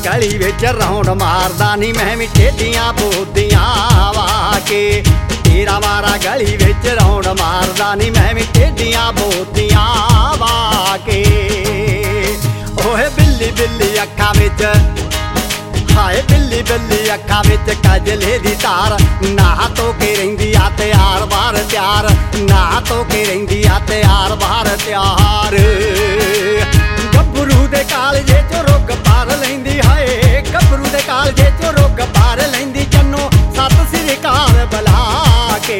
गली विच राउंड मारदा नी मैं भी टेढ़ियां बोदियां वाके। तेरा मारा गली विच राउंड मारदा नी मैं भी टेढ़ियां बोदियां वाके। ओए बिल्ली बिल्ली अखां विच हाय बिल्ली बिल्ली अखां विच कजले दी तार। नहा धो के रहिंदी आ तैयार बार तैयार, नहा धो के रहिंदी आ तैयार बार तैयार। गभरू दे कालजे चो रुग पार लैंदी हाय, गभरू दे कालजे चो रुग पार लैंदी। चन्नो सत श्री अकाल बला के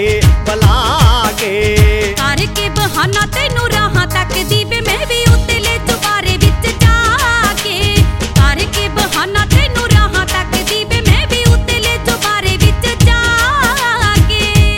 करके बहाना तैनू राहां तक दीवे मैं भी उतले चुबारे विच जाके। करके बहाना तैनू राहां तक दीवे मैं भी उतले चुबारे विच जाके।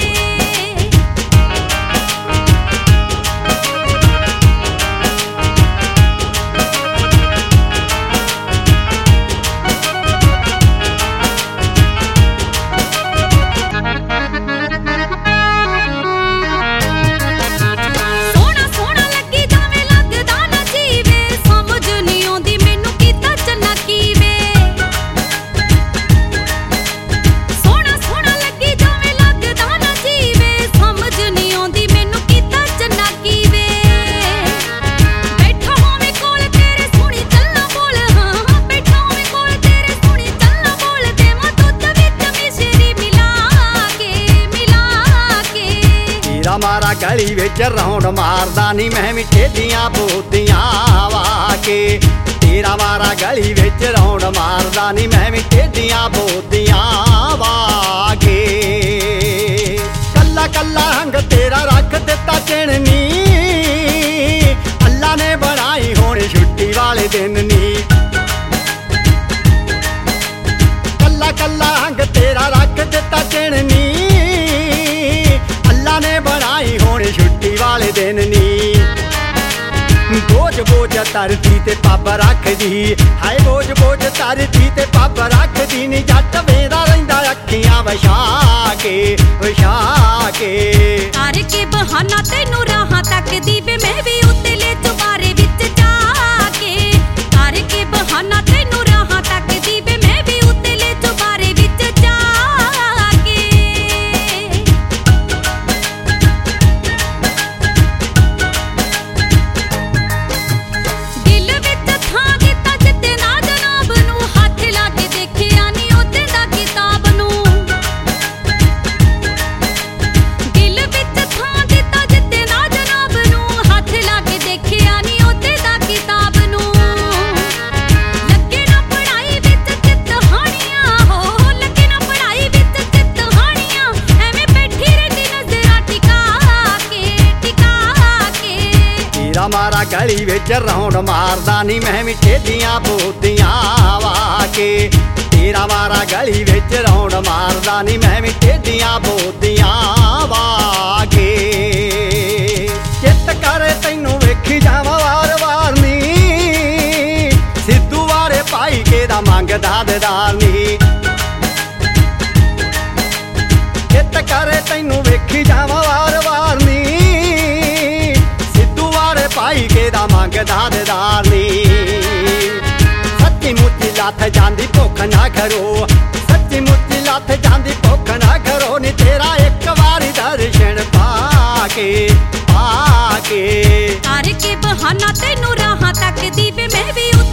मारा गली विच राउंड मारदा नी मैं भी टेढ़ियां बोदियां वाके। तेरा मारा गली विच राउंड मारदा नी मैं भी टेढ़ियां बोदियां वाके। कल्ला कल्ला हंग तेरा रख दिता चिणनी, अल्लाह ने बनाई होनी छुट्टी वाले दिन नी। कल्ला कल्ला हंग तेरा रख दिता चिणनी, अल्लाह ने बनाई होनी छुट्टी वाले दिन नी। बोझ बोझ धरती ते पब रखदी हाय, बोझ बोझ धरती ते पब रखदी नी। जट वेंदा रहिंदा अखियां वछा के करके बहाना तैनू राहां तक दीवे मैं भी उतले चुबारे विच जाके। करके बहाना तैनू राहां तक दीवे मैं भी उतले चुबारे विच जाके। दिल विच थां दिता जिते ना जनाब नू, हथ ला के देखिया नी ओदे दा किताब नू। दिल विच थां दिता जिते ना जनाब नू, हथ ला के देखिया नी ओदे दा किताब नू। लगे ना पढ़ाई विच चित हानियां हो, लगे ना पढ़ाई विच चित हानियां। एवें बैठी रहिंदी नज़रां टिका के। तेरा मारा गली विच राउंड मारदा नी मैं भी टेढ़ियां बोदियां वाके। तेरा मारा गली विच राउंड मारदा नी मैं भी टेढ़ियां बोदियां वाके। चित करे तैनू वेखी जावां वार वार नी, सिद्धू वारे पाई के दा मंगदा दीदार नी। चित करे तैनू वेखी जावां वार वार नी, सिद्धू वारे पाई के दा मंगदा दीदार नी। सच्ची मुच्ची लथ जांदी भुख ना करो, सच्ची मुच्ची लथ जांदी भुख ना करो नी। तेरा एक वारी दर्शन पाके करके बहाना तैनू राहां तक दीवे मैं भी